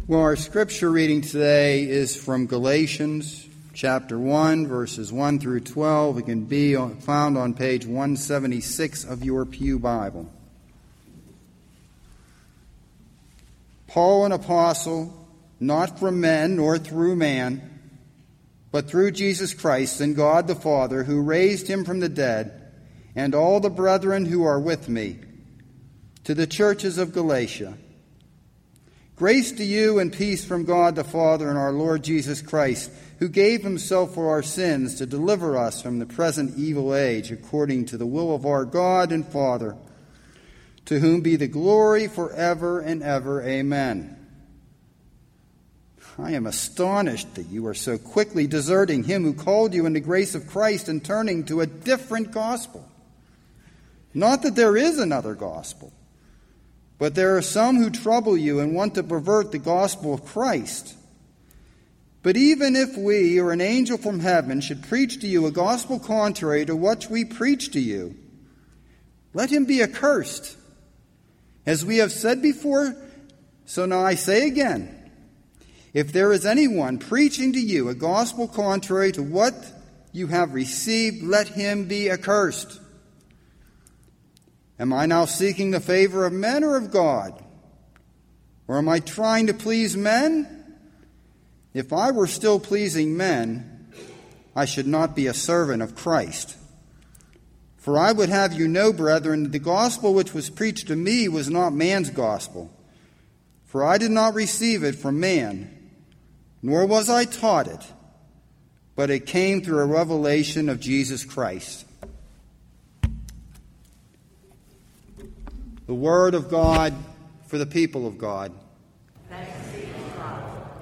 Well, our scripture reading today is from Galatians chapter 1, verses 1 through 12. It can be found on page 176 of your Pew Bible. Paul, an apostle, not from men nor through man, but through Jesus Christ and God the Father, who raised him from the dead, and all the brethren who are with me, to the churches of Galatia. Grace to you and peace from God the Father and our Lord Jesus Christ, who gave himself for our sins to deliver us from the present evil age, according to the will of our God and Father, to whom be the glory forever and ever. Amen. I am astonished that you are so quickly deserting him who called you in the grace of Christ and turning to a different gospel. Not that there is another gospel, but there are some who trouble you and want to pervert the gospel of Christ. But even if we or an angel from heaven should preach to you a gospel contrary to what we preach to you, let him be accursed. As we have said before, so now I say again, if there is anyone preaching to you a gospel contrary to what you have received, let him be accursed. Am I now seeking the favor of men or of God? Or am I trying to please men? If I were still pleasing men, I should not be a servant of Christ. For I would have you know, brethren, that the gospel which was preached to me was not man's gospel. For I did not receive it from man, nor was I taught it, but it came through a revelation of Jesus Christ. The word of God for the people of God. Thanks be to God.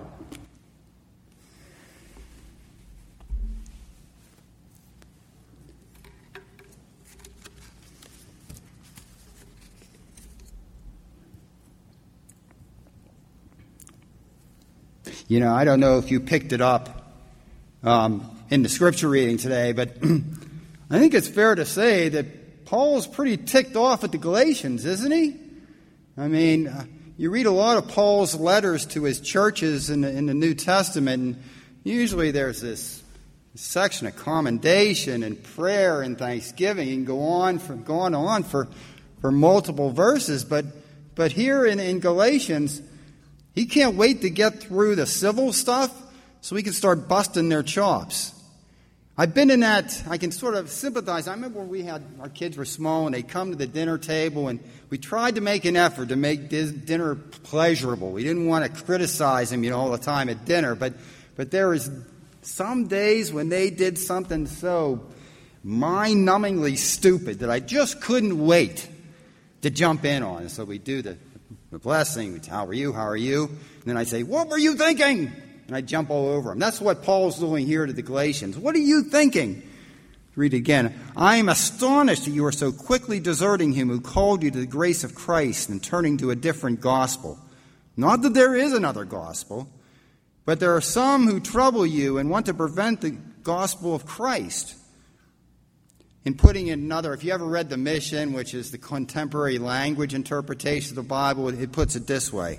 You know, I don't know if you picked it up in the scripture reading today, but I think it's fair to say that Paul's pretty ticked off at the Galatians, isn't he? I mean, you read a lot of Paul's letters to his churches in the New Testament, and usually there's this section of commendation and prayer and thanksgiving. You can go on for multiple verses, but here in Galatians, he can't wait to get through the civil stuff so he can start busting their chops. I've been in that, I can sort of sympathize. I remember when our kids were small and they'd come to the dinner table and we tried to make an effort to make dinner pleasurable. We didn't want to criticize them, all the time at dinner. But there was some days when they did something so mind-numbingly stupid that I just couldn't wait to jump in on. And so we do the blessing. How are you? How are you? And then I say, what were you thinking? And I jump all over him. That's what Paul's doing here to the Galatians. What are you thinking? Read it again. I am astonished that you are so quickly deserting him who called you to the grace of Christ and turning to a different gospel. Not that there is another gospel, but there are some who trouble you and want to prevent the gospel of Christ. In putting in another, if you ever read The Mission, which is the contemporary language interpretation of the Bible, it puts it this way.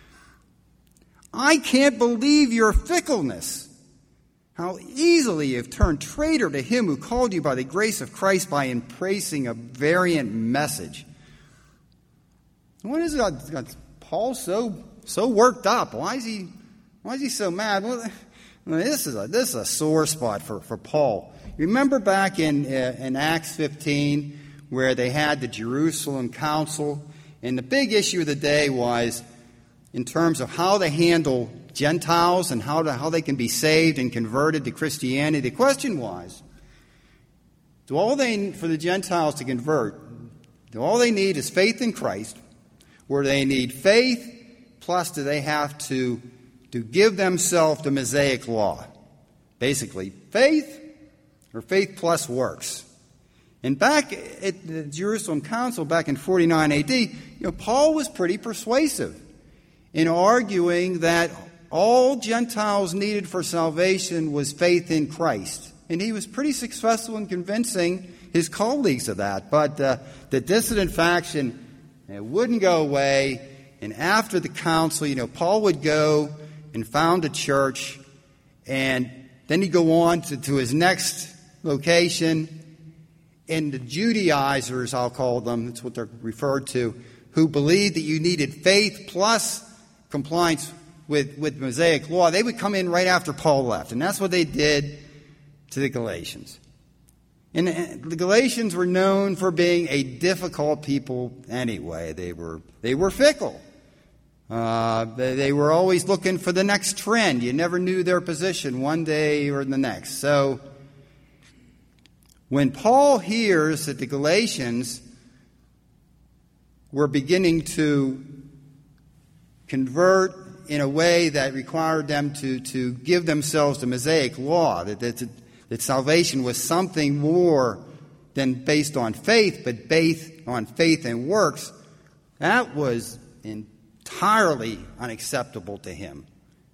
I can't believe your fickleness. How easily you've turned traitor to him who called you by the grace of Christ by embracing a variant message. What is it? Got Paul so worked up? Why is he so mad? Well, this is a sore spot for Paul. Remember back in Acts 15 where they had the Jerusalem Council, and the big issue of the day was in terms of how they handle Gentiles and how they can be saved and converted to Christianity. The question was, for the Gentiles to convert, all they need is faith in Christ, or they need faith, plus do they have to give themselves the Mosaic law? Basically, faith or faith plus works. And back at the Jerusalem Council back in 49 AD, Paul was pretty persuasive in arguing that all Gentiles needed for salvation was faith in Christ. And he was pretty successful in convincing his colleagues of that. But the dissident faction wouldn't go away, And after the council, Paul would go and found a church, and then he'd go on to his next location. And the Judaizers, I'll call them, that's what they're referred to, who believed that you needed faith plus compliance with Mosaic law, they would come in right after Paul left. And that's what they did to the Galatians. And the Galatians were known for being a difficult people anyway. They were fickle. They were always looking for the next trend. You never knew their position one day or the next. So when Paul hears that the Galatians were beginning to convert in a way that required them to give themselves the Mosaic law, that salvation was something more than based on faith, but based on faith and works, that was entirely unacceptable to him.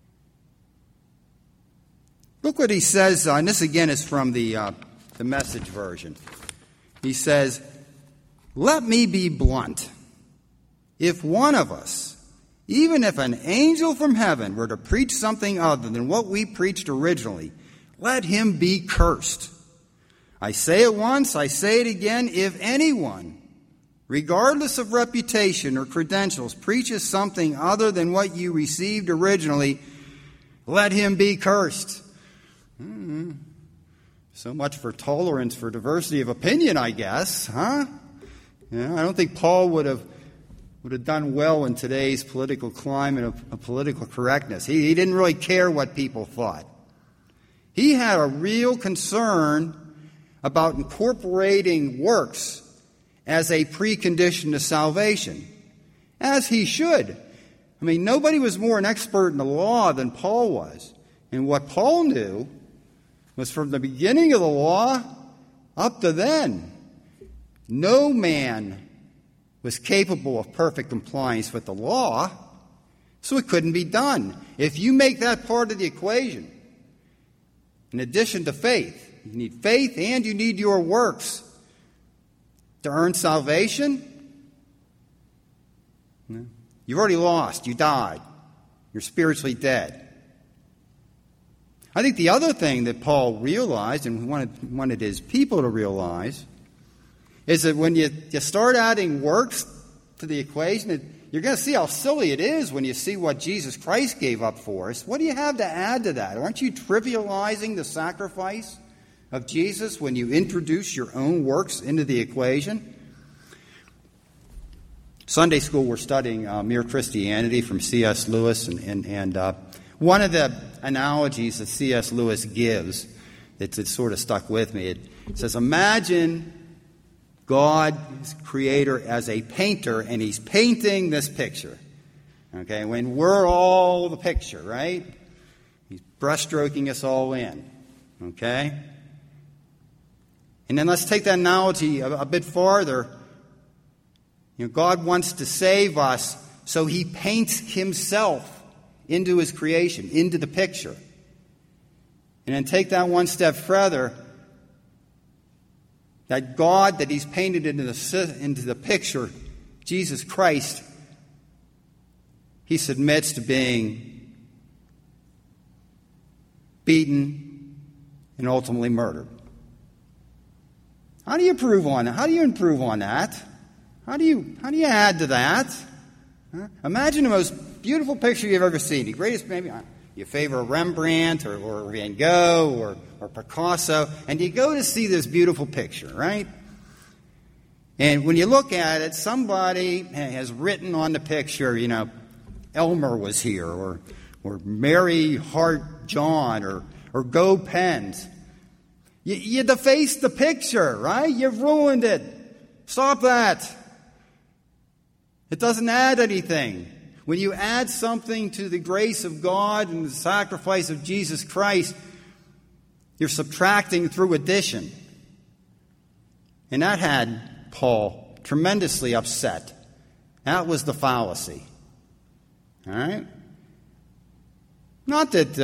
Look what he says, and this again is from the Message version. He says, "Let me be blunt. If one of us, even if an angel from heaven, were to preach something other than what we preached originally, let him be cursed. I say it once, I say it again, if anyone, regardless of reputation or credentials, preaches something other than what you received originally, let him be cursed." So much for tolerance for diversity of opinion, I guess, huh? I don't think Paul would have done well in today's political climate of political correctness. He didn't really care what people thought. He had a real concern about incorporating works as a precondition to salvation, as he should. I mean, nobody was more an expert in the law than Paul was. And what Paul knew was from the beginning of the law up to then, no man was capable of perfect compliance with the law, so it couldn't be done. If you make that part of the equation, in addition to faith, you need faith and you need your works to earn salvation, you've already lost. You died. You're spiritually dead. I think the other thing that Paul realized and wanted his people to realize is that when you start adding works to the equation, you're going to see how silly it is when you see what Jesus Christ gave up for us. What do you have to add to that? Aren't you trivializing the sacrifice of Jesus when you introduce your own works into the equation? Sunday school, we're studying Mere Christianity from C.S. Lewis, and one of the analogies that C.S. Lewis gives that sort of stuck with me, it says, imagine God, his creator, as a painter, and he's painting this picture. Okay, when we're all the picture, right? He's brushstroking us all in. Okay? And then let's take that analogy a bit farther. God wants to save us, so he paints himself into his creation, into the picture. And then take that one step further. That God that he's painted into the picture, Jesus Christ, he submits to being beaten and ultimately murdered. How do you improve on that? How do you improve on that? How do you add to that? Imagine the most beautiful picture you've ever seen. The greatest, maybe you favor Rembrandt or Van Gogh or Picasso, and you go to see this beautiful picture, right? And when you look at it, somebody has written on the picture, Elmer was here, or Mary Hart John, or Go Pens. You deface the picture, right? You've ruined it. Stop that. It doesn't add anything. When you add something to the grace of God and the sacrifice of Jesus Christ, you're subtracting through addition. And that had Paul tremendously upset. That was the fallacy. All right? Not that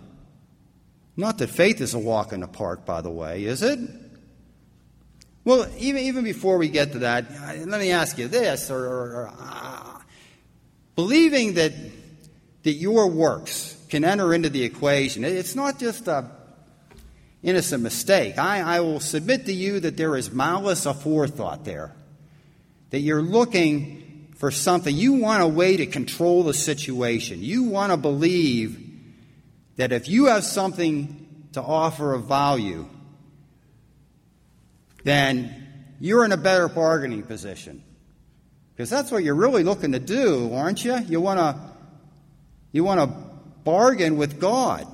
faith is a walk in the park, by the way, is it? Well, even before we get to that, let me ask you this, believing that your works can enter into the equation. It's not just a innocent mistake. I will submit to you that there is malice aforethought there, that you're looking for something. You want a way to control the situation. You want to believe that if you have something to offer of value, then you're in a better bargaining position. Because that's what you're really looking to do, aren't you? You want to bargain with God.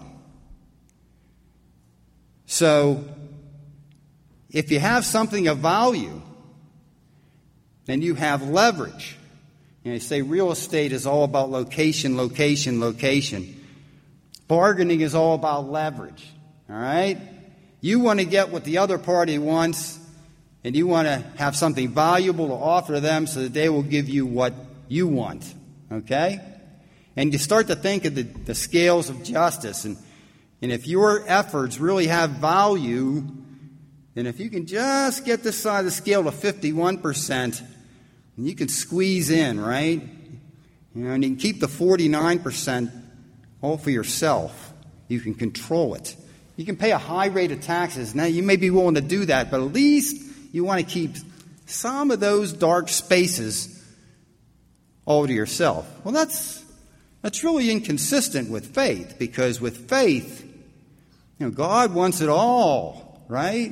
So, if you have something of value, then you have leverage. You say real estate is all about location, location, location. Bargaining is all about leverage. All right? You want to get what the other party wants, and you want to have something valuable to offer them so that they will give you what you want. Okay? And you start to think of the scales of justice. And if your efforts really have value, then if you can just get this side of the scale to 51%, you can squeeze in, right? And you can keep the 49% all for yourself. You can control it. You can pay a high rate of taxes. Now, you may be willing to do that, but at least you want to keep some of those dark spaces all to yourself. Well, that's really inconsistent with faith, because with faith, God wants it all, right?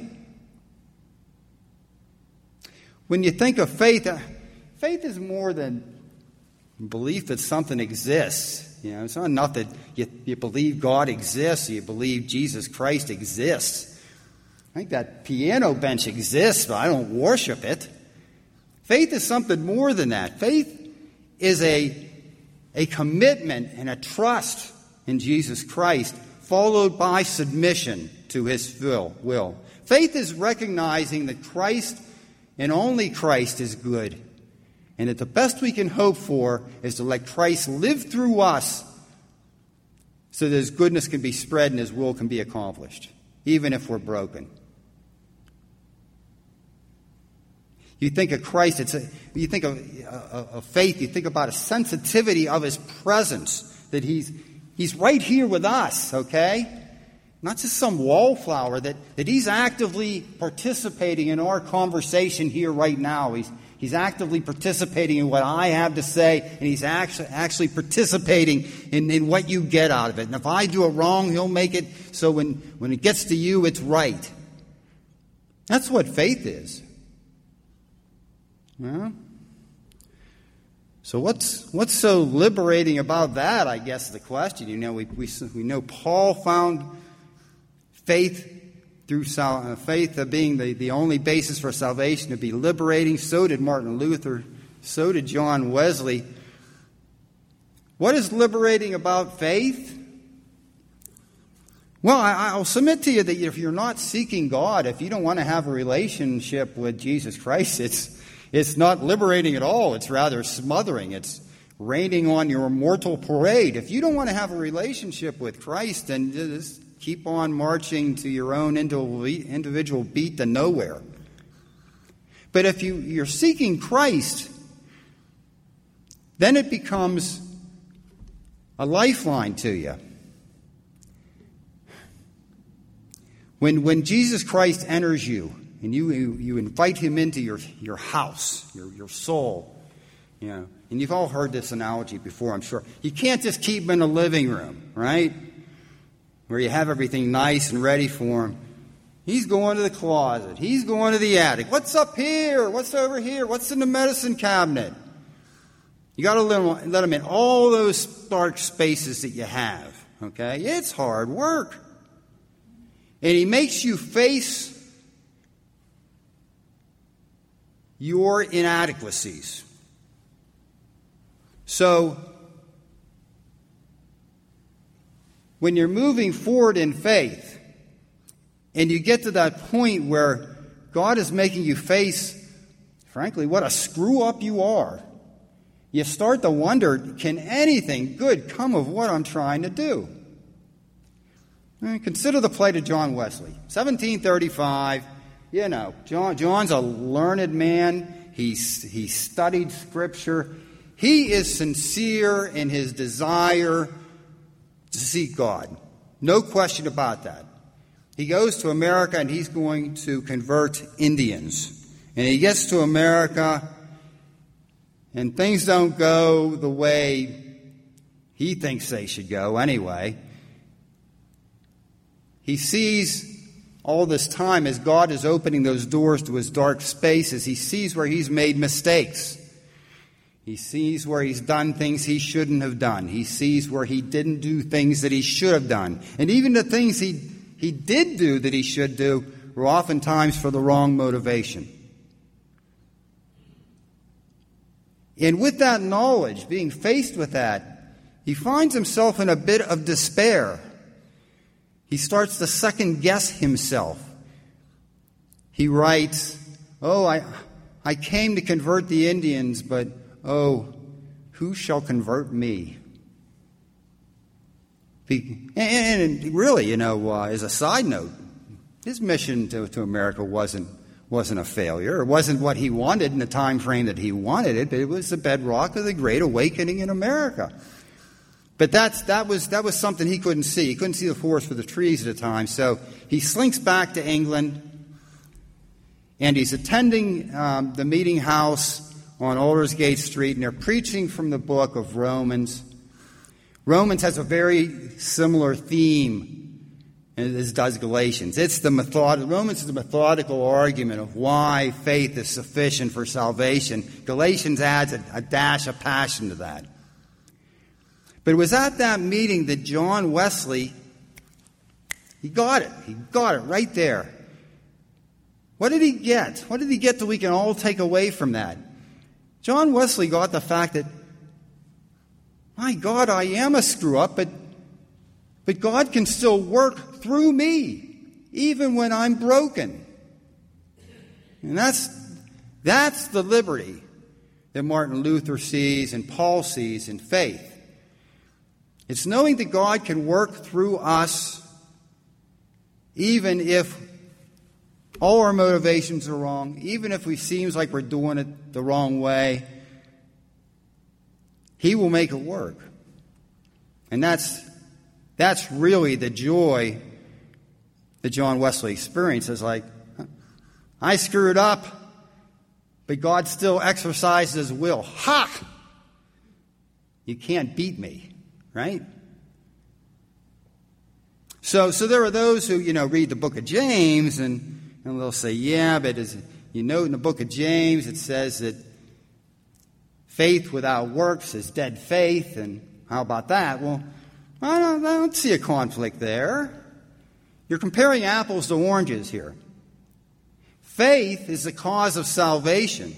When you think of faith, faith is more than belief that something exists. It's not enough that you believe God exists, you believe Jesus Christ exists. I think that piano bench exists, but I don't worship it. Faith is something more than that. Faith is a commitment and a trust in Jesus Christ, followed by submission to His will. Faith is recognizing that Christ and only Christ is good, and that the best we can hope for is to let Christ live through us so that His goodness can be spread and His will can be accomplished, even if we're broken. You think of Christ, you think of faith, you think about a sensitivity of His presence, that He's right here with us, okay? Not just some wallflower, that He's actively participating in our conversation here right now. He's actively participating in what I have to say, and He's actually participating in what you get out of it. And if I do it wrong, He'll make it so when it gets to you, it's right. That's what faith is. Yeah. So what's so liberating about that, I guess, is the question. We know Paul found faith through faith being the only basis for salvation to be liberating. So did Martin Luther. So did John Wesley. What is liberating about faith? Well, I'll submit to you that if you're not seeking God, if you don't want to have a relationship with Jesus Christ, it's not liberating at all. It's rather smothering. It's raining on your mortal parade. If you don't want to have a relationship with Christ, then just keep on marching to your own individual beat to nowhere. But if you're seeking Christ, then it becomes a lifeline to you. When Jesus Christ enters you, and you invite Him into your house, your soul, and you've all heard this analogy before, I'm sure. You can't just keep Him in the living room, right, where you have everything nice and ready for Him. He's going to the closet. He's going to the attic. What's up here? What's over here? What's in the medicine cabinet? You got to let Him in all those dark spaces that you have, okay? It's hard work. And He makes you face your inadequacies. So, when you're moving forward in faith, and you get to that point where God is making you face, frankly, what a screw-up you are, you start to wonder, can anything good come of what I'm trying to do? Consider the plight of John Wesley. 1735, John's a learned man. He studied Scripture. He is sincere in his desire to seek God. No question about that. He goes to America and he's going to convert Indians. And he gets to America and things don't go the way he thinks they should go anyway. He sees all this time as God is opening those doors to his dark spaces, he sees where he's made mistakes. He sees where he's done things he shouldn't have done. He sees where he didn't do things that he should have done. And even the things he did do that he should do were oftentimes for the wrong motivation. And with that knowledge, being faced with that, he finds himself in a bit of despair. He starts to second guess himself. He writes, I came to convert the Indians, but who shall convert me? And really, as a side note, his mission to America wasn't a failure. It wasn't what he wanted in the time frame that he wanted it, but it was the bedrock of the Great Awakening in America. But that was something he couldn't see. He couldn't see the forest for the trees at the time. So he slinks back to England, and he's attending the meeting house on Aldersgate Street, and they're preaching from the book of Romans. Romans has a very similar theme as does Galatians. Romans is a methodical argument of why faith is sufficient for salvation. Galatians adds a dash of passion to that. But it was at that meeting that John Wesley, he got it. He got it right there. What did he get? What did he get that we can all take away from that? John Wesley got the fact that, my God, I am a screw-up, but God can still work through me, even when I'm broken. And that's the liberty that Martin Luther sees and Paul sees in faith. It's knowing that God can work through us, even if all our motivations are wrong, even if it seems like we're doing it the wrong way. He will make it work. And that's really the joy that John Wesley experienced. It's like, I screwed up, but God still exercises his will. Ha! You can't beat me, right? So there are those who, read the book of James and they'll say, yeah, but in the book of James it says that faith without works is dead faith, and how about that? Well, I don't see a conflict there. You're comparing apples to oranges here. Faith is the cause of salvation.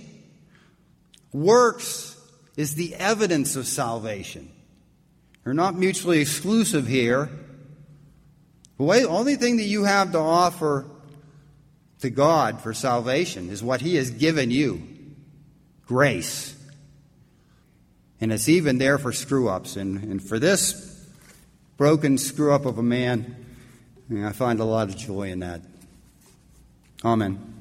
Works is the evidence of salvation. They're not mutually exclusive here. The only thing that you have to offer to God for salvation is what he has given you. Grace. And it's even there for screw-ups. And for this broken screw-up of a man, I find a lot of joy in that. Amen.